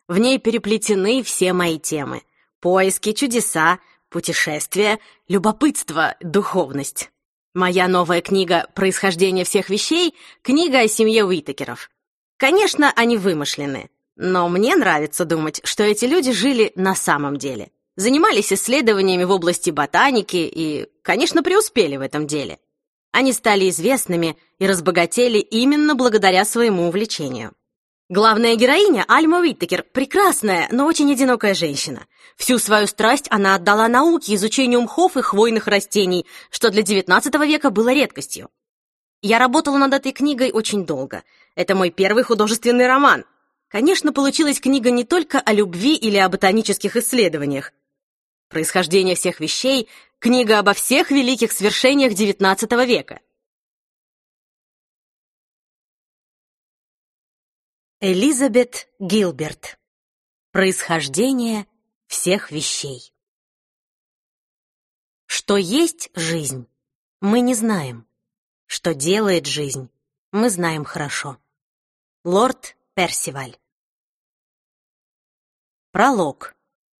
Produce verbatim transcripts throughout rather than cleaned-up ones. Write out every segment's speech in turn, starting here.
В ней переплетены все мои темы: поиски, чудеса, путешествия, любопытство, духовность. Моя новая книга «Происхождение всех вещей» — книга о семье Уитакеров. Конечно, они вымышлены, но мне нравится думать, что эти люди жили на самом деле, занимались исследованиями в области ботаники и, конечно, преуспели в этом деле. Они стали известными и разбогатели именно благодаря своему увлечению. Главная героиня, Альма Уитакер, прекрасная, но очень одинокая женщина. Всю свою страсть она отдала науке, изучению мхов и хвойных растений, что для девятнадцатого века было редкостью. Я работала над этой книгой очень долго. Это мой первый художественный роман. Конечно, получилась книга не только о любви или о ботанических исследованиях. «Происхождение всех вещей» — книга обо всех великих свершениях девятнадцатого века. Элизабет Гилберт. «Происхождение всех вещей». Что есть жизнь, мы не знаем. Что делает жизнь, мы знаем хорошо. Лорд Персиваль. Пролог.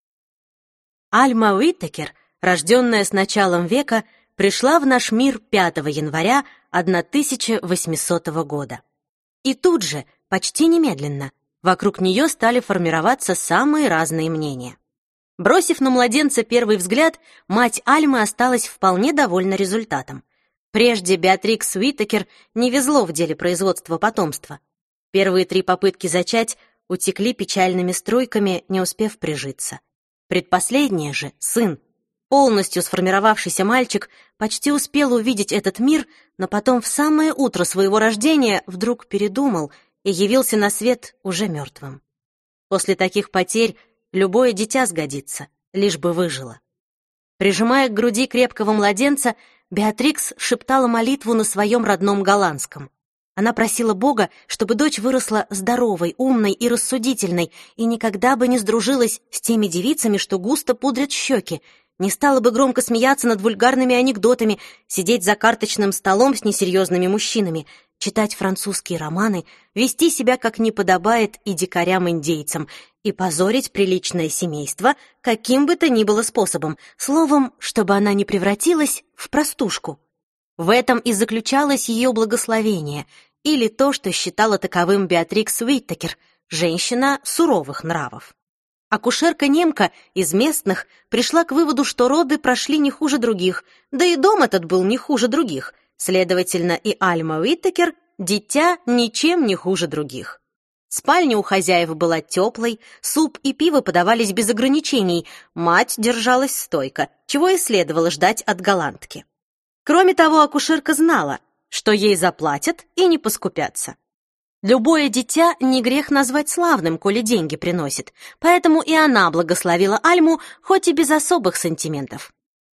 Альма Уитакер, рожденная с началом века, пришла в наш мир пятого января тысяча восьмисотого года. И тут же, почти немедленно, вокруг нее стали формироваться самые разные мнения. Бросив на младенца первый взгляд, мать Альмы осталась вполне довольна результатом. Прежде Беатрикс Уитакер не везло в деле производства потомства. Первые три попытки зачать утекли печальными струйками, не успев прижиться. Предпоследняя же, сын, полностью сформировавшийся мальчик, почти успел увидеть этот мир, но потом в самое утро своего рождения вдруг передумал и явился на свет уже мертвым. После таких потерь любое дитя сгодится, лишь бы выжило. Прижимая к груди крепкого младенца, Беатрикс шептала молитву на своем родном голландском. Она просила Бога, чтобы дочь выросла здоровой, умной и рассудительной и никогда бы не сдружилась с теми девицами, что густо пудрят щеки, не стала бы громко смеяться над вульгарными анекдотами, сидеть за карточным столом с несерьезными мужчинами, читать французские романы, вести себя как не подобает и дикарям-индейцам, и позорить приличное семейство каким бы то ни было способом, словом, чтобы она не превратилась в простушку. В этом и заключалось ее благословение, или то, что считала таковым Беатрикс Уитакер, женщина суровых нравов. Акушерка-немка из местных пришла к выводу, что роды прошли не хуже других, да и дом этот был не хуже других, следовательно, и Альма Уитакер — дитя ничем не хуже других. Спальня у хозяев была теплой, суп и пиво подавались без ограничений, мать держалась стойко, чего и следовало ждать от голландки. Кроме того, акушерка знала, что ей заплатят и не поскупятся. Любое дитя не грех назвать славным, коли деньги приносит, поэтому и она благословила Альму, хоть и без особых сантиментов.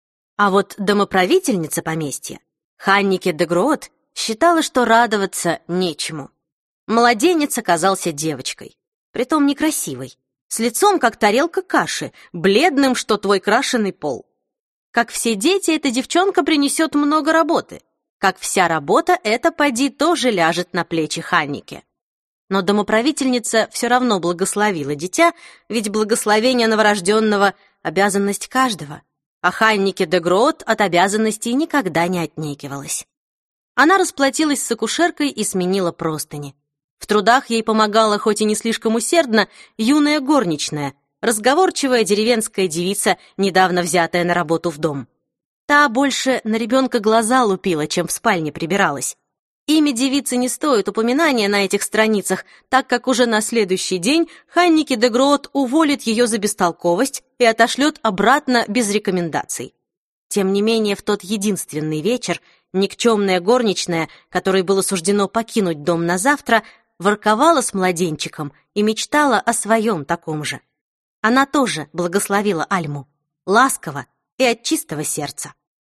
А вот домоправительница поместья, Ханнике де Гроот, считала, что радоваться нечему. Младенец оказался девочкой, притом некрасивой, с лицом, как тарелка каши, бледным, что твой крашеный пол. Как все дети, эта девчонка принесет много работы. Как вся работа, эта поди тоже ляжет на плечи Ханнике. Но домоправительница все равно благословила дитя, ведь благословение новорожденного — обязанность каждого, а Ханнике де Гроот от обязанностей никогда не отнекивалась. Она расплатилась с акушеркой и сменила простыни. В трудах ей помогала, хоть и не слишком усердно, юная горничная, разговорчивая деревенская девица, недавно взятая на работу в дом. Та больше на ребенка глаза лупила, чем в спальне прибиралась. Имя девицы не стоит упоминания на этих страницах, так как уже на следующий день Ханнике де Гроот уволит ее за бестолковость и отошлет обратно без рекомендаций. Тем не менее, в тот единственный вечер никчемная горничная, которой было суждено покинуть дом на завтра, ворковала с младенчиком и мечтала о своем таком же. Она тоже благословила Альму, ласково и от чистого сердца.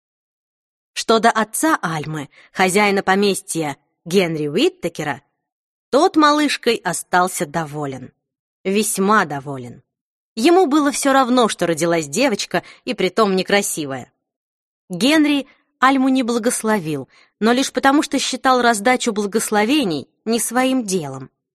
Что до отца Альмы, хозяина поместья Генри Уитакера, тот малышкой остался доволен, весьма доволен. Ему было все равно, что родилась девочка, и притом некрасивая. Генри Альму не благословил, но лишь потому, что считал раздачу благословений не своим делом.